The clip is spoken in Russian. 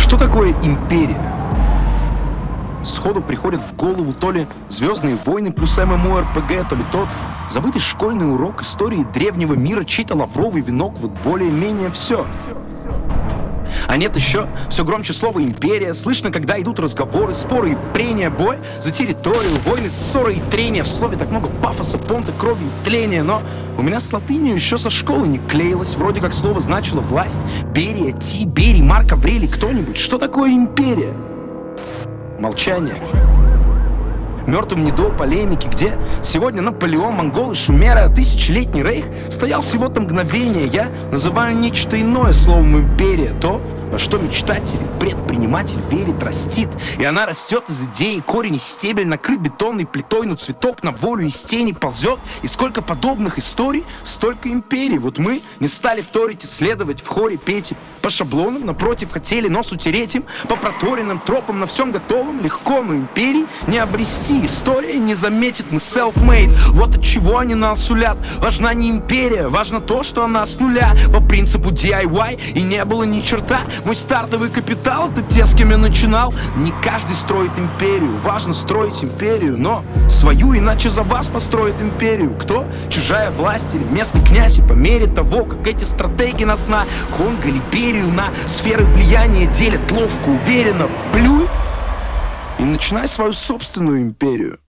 Что такое империя? Сходу приходит в голову то ли «Звездные войны» плюс ММО-РПГ, то ли тот забытый школьный урок истории древнего мира, чей-то лавровый венок, вот более-менее все. А нет, еще все громче слово «империя». Слышно, когда идут разговоры, споры и прения, бой за территорию, войны, ссоры и трения. В слове так много пафоса, понта, крови и тления. Но у меня с латынью еще со школы не клеилось. Вроде как слово значило власть. Берия, Тиберий, Марк Аврелий, кто-нибудь. Что такое империя? Молчание. Мертвым не до полемики, где сегодня Наполеон, монголы, шумеры, а тысячелетний рейх стоял всего-то мгновение. Я называю нечто иное словом империя. То, во что мечтатель, предприниматель верит, растит. И она растет из идеи, корень и стебель накрыт бетонной плитой, но цветок на волю из тени ползет. И сколько подобных историй, столько империй. Вот мы не стали вторить, исследовать, в хоре петь по шаблонам, напротив, хотели нос утереть им по проторенным тропам, на всем готовом легко, но империй не обрести. История не заметит, мы self-made. Вот от чего они нас сулят. Важна не империя, важно то, что она с нуля. По принципу DIY и не было ни черта. Мой стартовый капитал — это те, с кем я начинал. Не каждый строит империю, важно строить империю, но свою, иначе за вас построит империю. Кто? Чужая власть или местный князь? И по мере того, как эти стратеги нас на Конго, Либерию, на сферы влияния делят ловко, уверенно, плюй и начинай свою собственную империю.